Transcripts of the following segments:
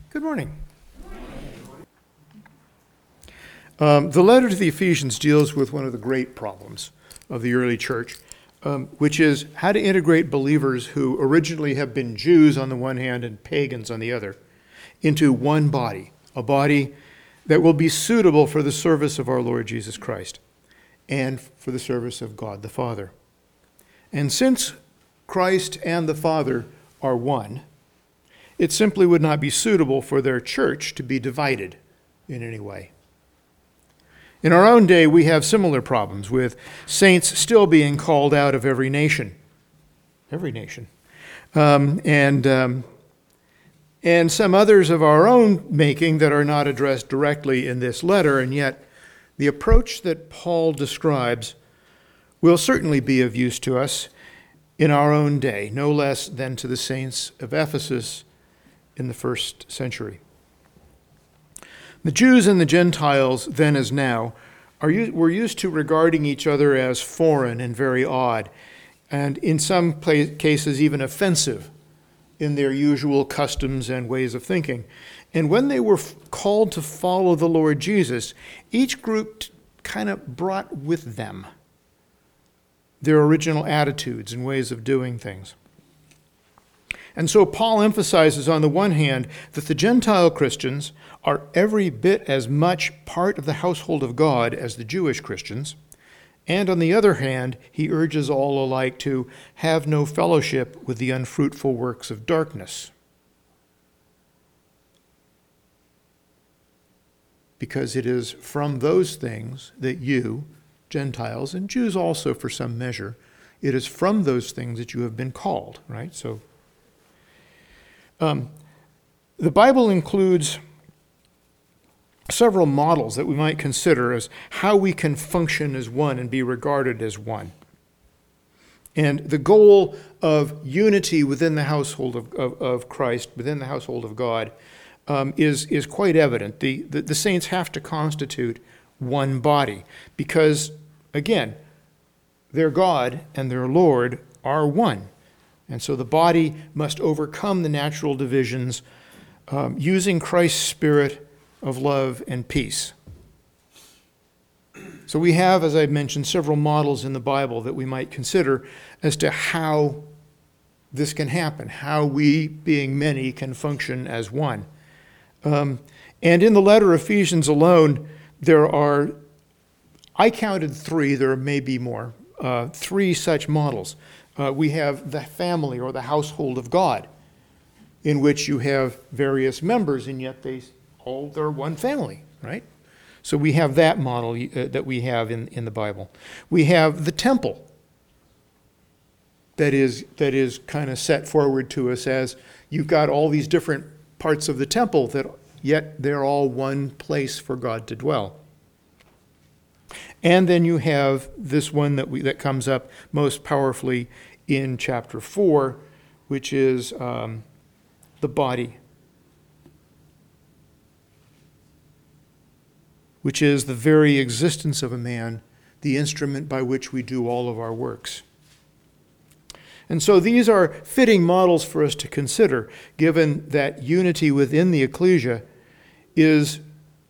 Good morning. The letter to the Ephesians deals with one of the great problems of the early church, which is how to integrate believers who originally have been Jews on the one hand and pagans on the other into one body, a body that will be suitable for the service of our Lord Jesus Christ and for the service of God the Father. And since Christ and the Father are one, it simply would not be suitable for their church to be divided in any way. In our own day, we have similar problems with saints still being called out of every nation, and some others of our own making that are not addressed directly in this letter, and yet the approach that Paul describes will certainly be of use to us in our own day, no less than to the saints of Ephesus in the first century. The Jews and the Gentiles, then as now, were used to regarding each other as foreign and very odd, and in some cases even offensive in their usual customs and ways of thinking. And when they were called to follow the Lord Jesus, each group kind of brought with them their original attitudes and ways of doing things. And so Paul emphasizes on the one hand that the Gentile Christians are every bit as much part of the household of God as the Jewish Christians, and on the other hand, he urges all alike to have no fellowship with the unfruitful works of darkness. Because it is from those things that you, Gentiles, and Jews also for some measure, it is from those things that you have been called, right? So the Bible includes several models that we might consider as how we can function as one and be regarded as one. And the goal of unity within the household of Christ, within the household of God, is quite evident. The saints have to constitute one body because, again, their God and their Lord are one. And so the body must overcome the natural divisions using Christ's spirit of love and peace. So we have, as I mentioned, several models in the Bible that we might consider as to how this can happen, how we, being many, can function as one. And in the letter of Ephesians alone, I counted 3, there may be more, 3 such models. We have the family or the household of God, in which you have various members, and yet they're one family, right? So we have that model that we have in the Bible. We have the temple that is kind of set forward to us as you've got all these different parts of the temple that yet they're all one place for God to dwell. And then you have this one that comes up most powerfully in chapter 4, which is the body, which is the very existence of a man, the instrument by which we do all of our works. And so these are fitting models for us to consider, given that unity within the ecclesia is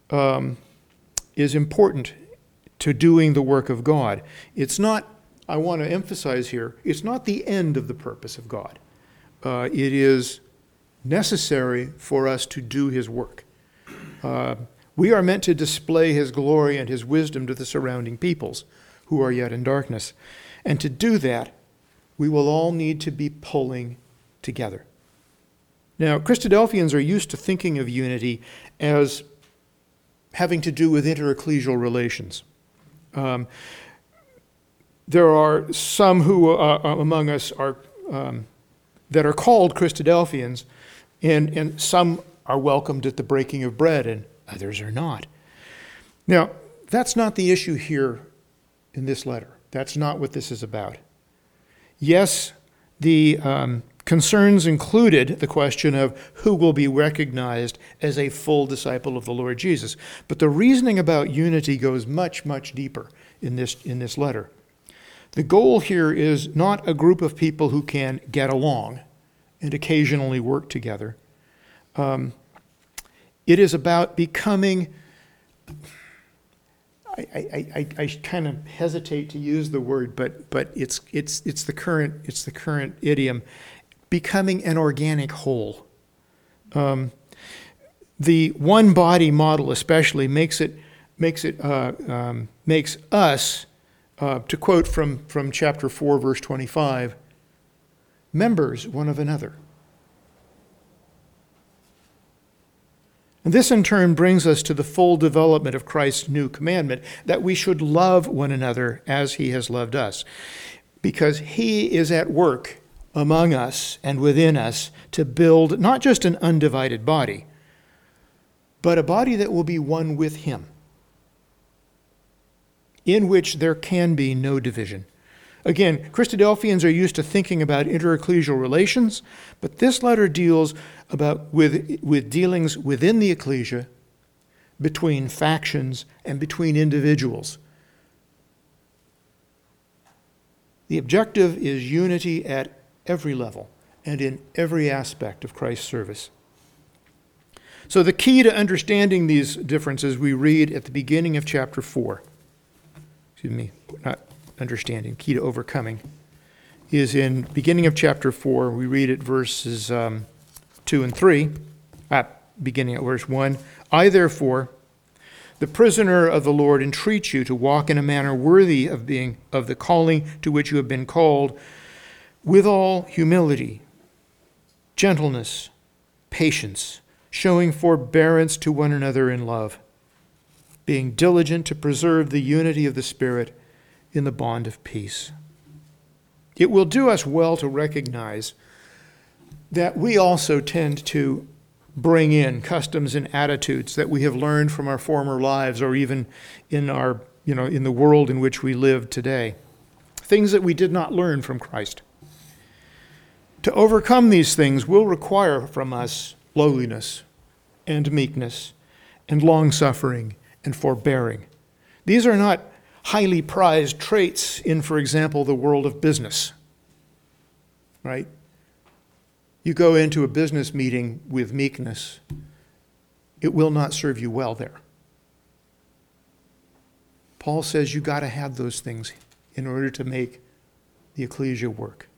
important to doing the work of God. It's not, I want to emphasize here, it's not the end of the purpose of God. It is necessary for us to do his work. We are meant to display his glory and his wisdom to the surrounding peoples who are yet in darkness. And to do that, we will all need to be pulling together. Now, Christadelphians are used to thinking of unity as having to do with interecclesial relations. There are some who among us are that are called Christadelphians, and some are welcomed at the breaking of bread, and others are not. Now, that's not the issue here in this letter. That's not what this is about. Yes, the concerns included the question of who will be recognized as a full disciple of the Lord Jesus. But the reasoning about unity goes much, much deeper in this letter. The goal here is not a group of people who can get along and occasionally work together. It is about becoming, I kind of hesitate to use the word, but it's the current idiom, becoming an organic whole. The one body model especially makes us, to quote from chapter 4, verse 25, members one of another. And this in turn brings us to the full development of Christ's new commandment, that we should love one another as he has loved us, because he is at work among us and within us to build not just an undivided body, but a body that will be one with him, in which there can be no division. Again, Christadelphians are used to thinking about interecclesial relations, but this letter deals with dealings within the ecclesia, between factions, and between individuals. The objective is unity at every level and in every aspect of Christ's service. So the key to understanding these differences we read at the beginning of chapter 4. Key to overcoming is in beginning of chapter 4. We read at verses 2 and 3, beginning at verse 1. I, therefore, the prisoner of the Lord, entreat you to walk in a manner worthy of the calling to which you have been called, with all humility, gentleness, patience, showing forbearance to one another in love, being diligent to preserve the unity of the Spirit in the bond of peace. It will do us well to recognize that we also tend to bring in customs and attitudes that we have learned from our former lives, or even in our, in the world in which we live today. Things that we did not learn from Christ. To overcome these things will require from us lowliness and meekness and long-suffering and forbearing. These are not highly prized traits in, for example, the world of business, right? You go into a business meeting with meekness, it will not serve you well there. Paul says you got to have those things in order to make the ecclesia work.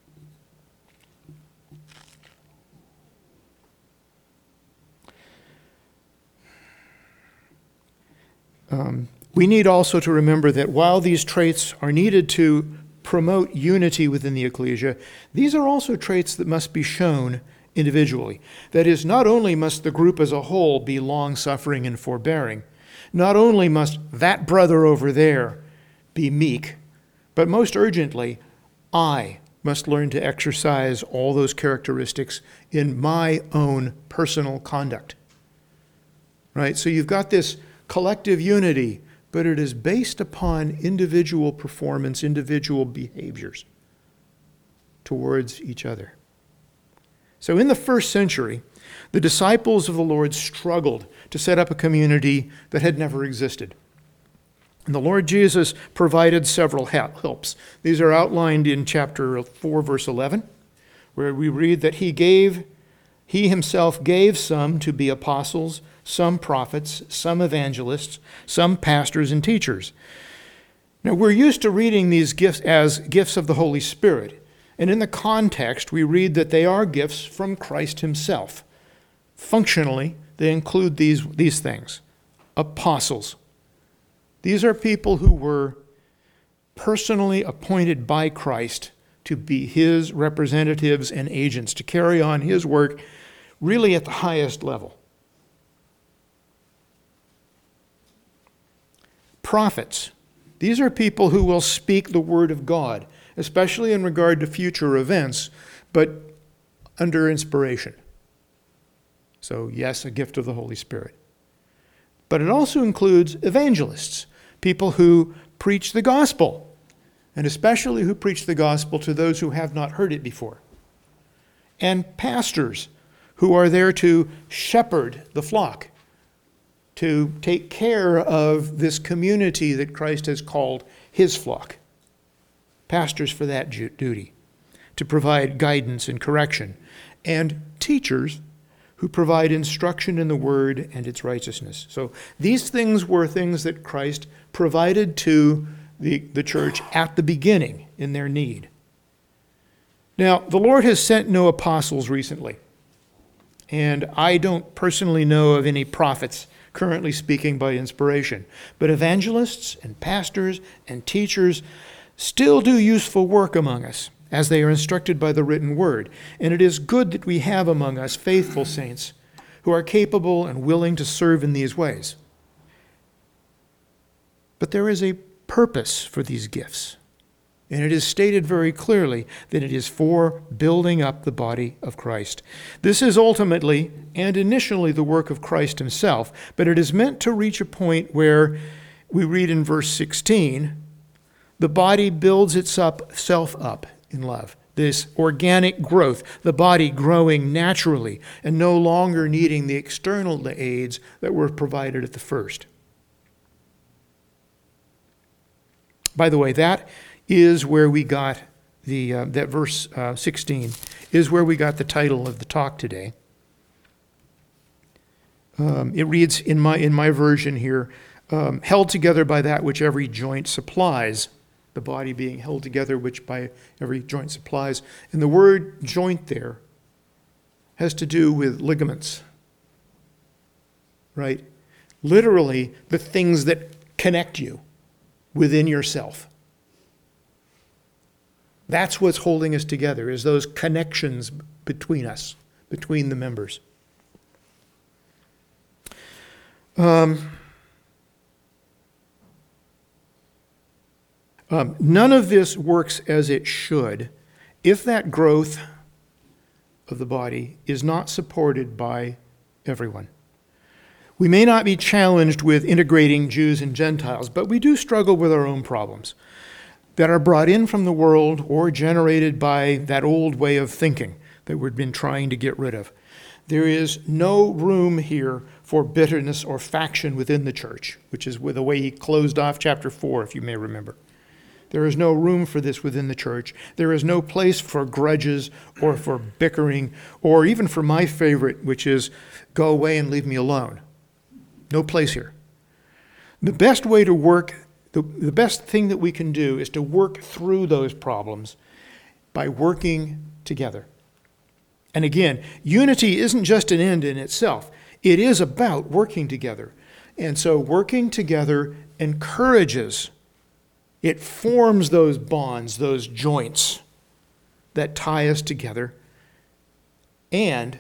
We need also to remember that while these traits are needed to promote unity within the ecclesia, these are also traits that must be shown individually. That is, not only must the group as a whole be long-suffering and forbearing, not only must that brother over there be meek, but most urgently, I must learn to exercise all those characteristics in my own personal conduct. Right? So you've got this collective unity, but it is based upon individual performance, individual behaviors towards each other. So in the first century, the disciples of the Lord struggled to set up a community that had never existed. And the Lord Jesus provided several helps. These are outlined in chapter 4, verse 11, where we read that he himself gave some to be apostles, some prophets, some evangelists, some pastors and teachers. Now, we're used to reading these gifts as gifts of the Holy Spirit. And in the context, we read that they are gifts from Christ himself. Functionally, they include these things. Apostles. These are people who were personally appointed by Christ to be his representatives and agents, to carry on his work really at the highest level. Prophets. These are people who will speak the word of God, especially in regard to future events, but under inspiration. So yes, a gift of the Holy Spirit. But it also includes evangelists, people who preach the gospel, and especially who preach the gospel to those who have not heard it before. And pastors, who are there to shepherd the flock, to take care of this community that Christ has called his flock. Pastors for that duty, to provide guidance and correction. And teachers who provide instruction in the word and its righteousness. So these things were things that Christ provided to the church at the beginning in their need. Now, the Lord has sent no apostles recently, and I don't personally know of any prophets currently speaking by inspiration, but evangelists and pastors and teachers still do useful work among us as they are instructed by the written word. And it is good that we have among us faithful saints who are capable and willing to serve in these ways. But there is a purpose for these gifts, and it is stated very clearly that it is for building up the body of Christ. This is ultimately and initially the work of Christ himself, but it is meant to reach a point where we read in verse 16, the body builds itself up in love. This organic growth, the body growing naturally and no longer needing the external aids that were provided at the first. By the way, that is where we got that verse 16 is where we got the title of the talk today. It reads in my version here, held together by that which every joint supplies. The body being held together, which by every joint supplies. And the word joint there has to do with ligaments, right? Literally, the things that connect you within yourself. That's what's holding us together, is those connections between us, between the members. None of this works as it should if that growth of the body is not supported by everyone. We may not be challenged with integrating Jews and Gentiles, but we do struggle with our own problems that are brought in from the world or generated by that old way of thinking that we've been trying to get rid of. There is no room here for bitterness or faction within the church, which is the way he closed off chapter 4, if you may remember. There is no room for this within the church. There is no place for grudges or for bickering or even for my favorite, which is go away and leave me alone. No place here. The best way to work, the best thing that we can do is to work through those problems by working together. And again, unity isn't just an end in itself. It is about working together. And so working together encourages, it forms those bonds, those joints that tie us together, and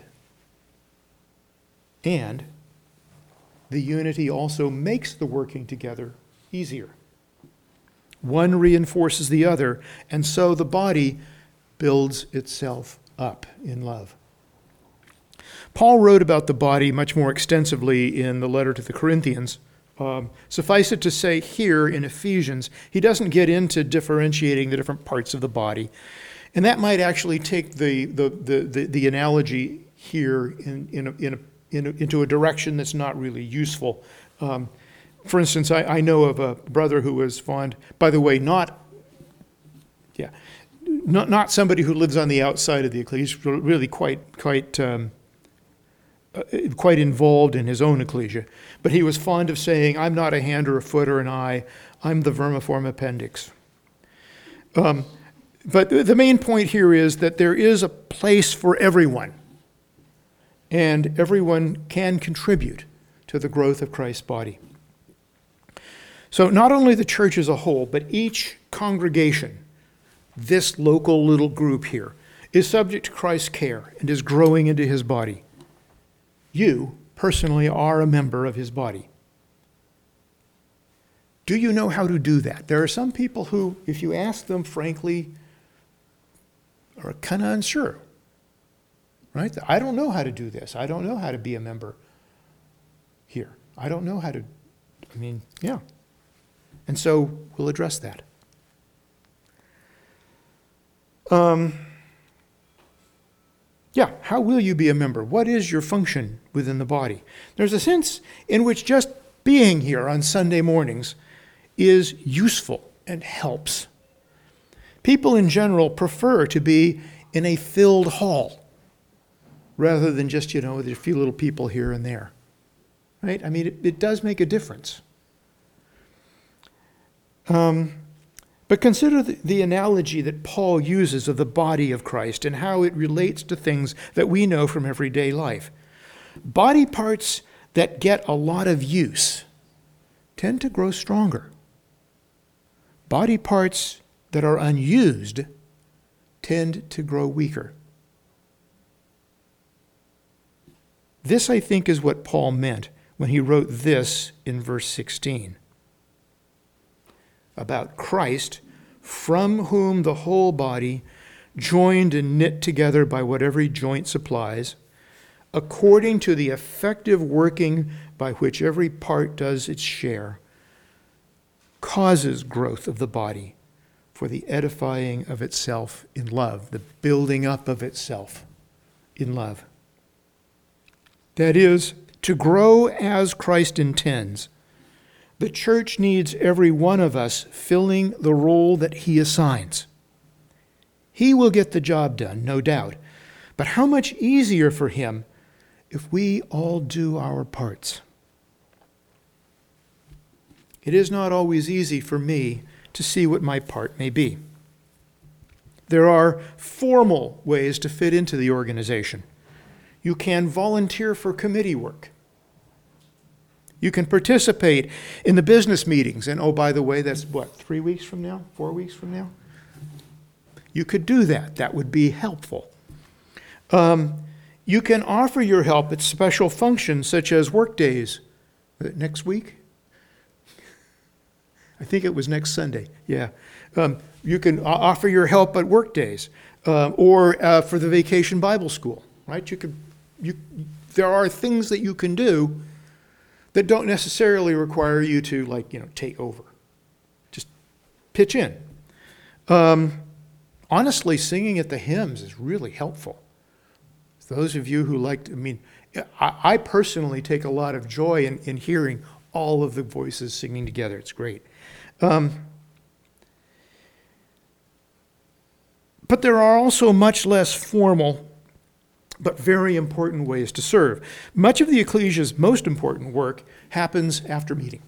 the unity also makes the working together easier. One reinforces the other, and so the body builds itself up in love. Paul wrote about the body much more extensively in the letter to the Corinthians. Suffice it to say here in Ephesians, he doesn't get into differentiating the different parts of the body. And that might actually take the analogy here into a direction that's not really useful. For instance, I know of a brother who was fond, by the way, not somebody who lives on the outside of the ecclesia. He's really quite involved in his own ecclesia. But he was fond of saying, I'm not a hand or a foot or an eye, I'm the vermiform appendix. But the main point here is that there is a place for everyone, and everyone can contribute to the growth of Christ's body. So not only the church as a whole, but each congregation, this local little group here, is subject to Christ's care and is growing into his body. You personally are a member of his body. Do you know how to do that? There are some people who, if you ask them frankly, are kind of unsure. Right? I don't know how to do this. I don't know how to be a member here. I don't know how to, yeah. And so we'll address that. How will you be a member? What is your function within the body? There's a sense in which just being here on Sunday mornings is useful and helps. People in general prefer to be in a filled hall rather than just, there's a few little people here and there. Right? I mean, it does make a difference. But consider the analogy that Paul uses of the body of Christ and how it relates to things that we know from everyday life. Body parts that get a lot of use tend to grow stronger. Body parts that are unused tend to grow weaker. This, I think, is what Paul meant when he wrote this in verse 16. About Christ, from whom the whole body, joined and knit together by what every joint supplies, according to the effective working by which every part does its share, causes growth of the body for the edifying of itself in love, the building up of itself in love. That is, to grow as Christ intends. The church needs every one of us filling the role that he assigns. He will get the job done, no doubt. But how much easier for him if we all do our parts? It is not always easy for me to see what my part may be. There are formal ways to fit into the organization. You can volunteer for committee work. You can participate in the business meetings. And oh, by the way, that's 3 weeks from now? 4 weeks from now? You could do that. That would be helpful. You can offer your help at special functions such as work days. Next week? I think it was next Sunday. Yeah. You can offer your help at work days or for the Vacation Bible School, right? There are things that you can do that don't necessarily require you to take over. Just pitch in. Honestly, singing at the hymns is really helpful. Those of you who I personally take a lot of joy in hearing all of the voices singing together. It's great. But there are also much less formal but very important ways to serve. Much of the ecclesia's most important work happens after meeting.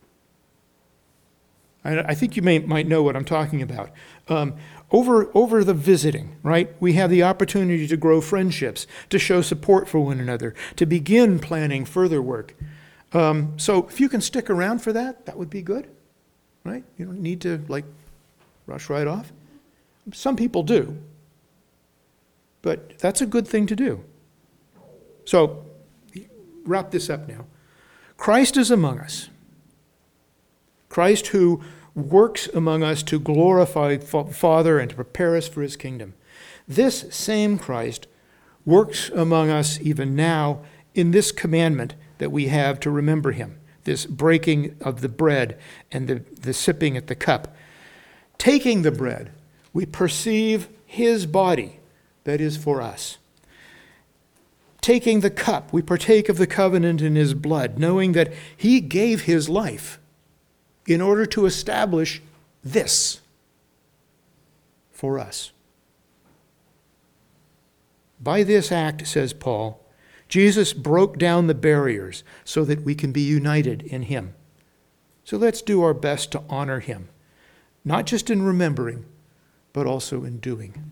I think you might know what I'm talking about. Over the visiting, right? We have the opportunity to grow friendships, to show support for one another, to begin planning further work. So if you can stick around for that, that would be good, right? You don't need to rush right off. Some people do. But that's a good thing to do. So, wrap this up now. Christ is among us. Christ who works among us to glorify Father and to prepare us for his kingdom. This same Christ works among us even now in this commandment that we have to remember him, this breaking of the bread and the sipping at the cup. Taking the bread, we perceive his body, that is for us. Taking the cup, we partake of the covenant in his blood, knowing that he gave his life in order to establish this for us. By this act, says Paul, Jesus broke down the barriers so that we can be united in him. So let's do our best to honor him, not just in remembering, but also in doing.